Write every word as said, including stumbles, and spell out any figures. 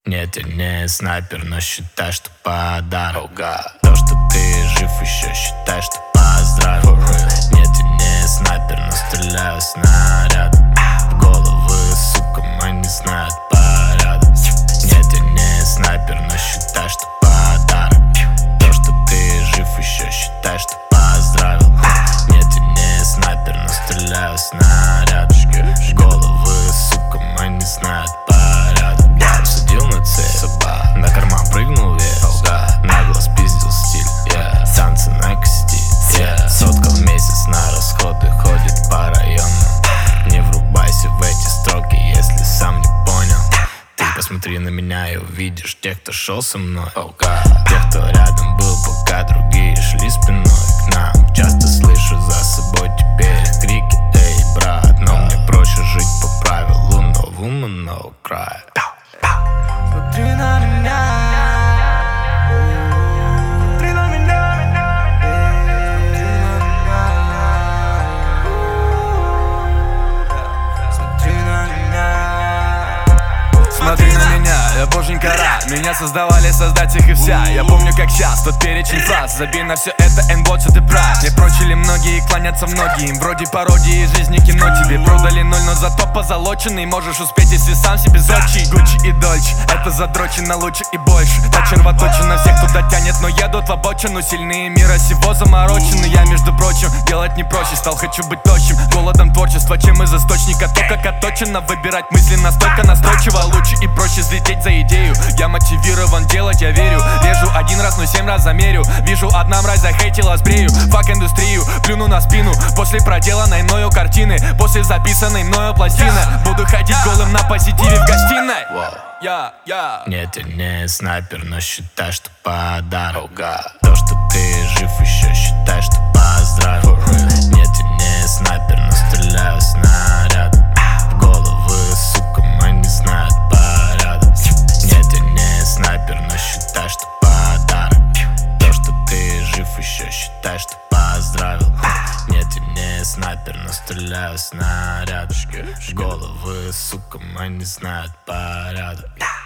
Нет, я не снайпер, но считай, что подарок. То, что ты жив, еще считай, что поздравил. Нет, я не снайпер, но стреляю снаряд в головы, сука, мы не знают порядок. Нет, я не снайпер, но считай, что подарок. То, что ты жив, еще считай, что поздравил. Нет, я не снайпер, но стреляю снаряд в головы, сука, мы не знают порядок. Я усадил на цель, на карман прыгнул вес, нагло спиздил стиль, yeah. Танцы на кости, yeah. Сотка в месяц на расходы ходит по району. Не врубайся в эти строки, если сам не понял. Ты посмотри на меня и увидишь тех, кто шел со мной, oh, тех, кто рядом был, пока другие шли спиной к нам. Часто слышу за собой теперь их крики, эй, брат, но мне проще жить по правилу no woman, no cry. Смотри на меня, смотри на меня, смотри на меня, смотри на меня, я боженька рад. Меня создавали, создать их и вся. Я помню как сейчас, тот перечень фраз. Забей на все это, and что ты прав. Мне прочили многие, клонятся многие. Вроде пародии жизни кино. Тебе продали ноль, но зато позолоченный. Можешь успеть, если сам себе зодчий. Гуччи и Дольче, это задрочено лучше и больше. Та червоточина всех, кто дотянет, но едут в обочину. Сильные мира сего заморочены. Я, между прочим, делать не проще. Стал, хочу быть тощим, голодом творчества, чем из источника. То, как отточено, выбирать мысли настолько настойчиво. Лучше и проще взлететь за идею. Я мотивирован делать, я верю. Режу один раз, но семь раз замерю. Вижу одна мразь захейтила, сбрею. Фак индустрию, плюну на спину. После проделанной мною картины, после записанной мною пластины, буду ходить голым на позитиве в гостиной. Я, я. Нет, я не снайпер, но считай, что подарок. То, что ты жив, еще считай, что поздравил. Нет, я не снайпер, но стреляю снаряд в головы, сука, мы не знают порядок. Нет, я не снайпер, но считай, что подарок. То, что ты жив, еще считай, что поздравил. Нет, я не снайпер, но стреляю снаряд в головы, сука, мы не знают порядок.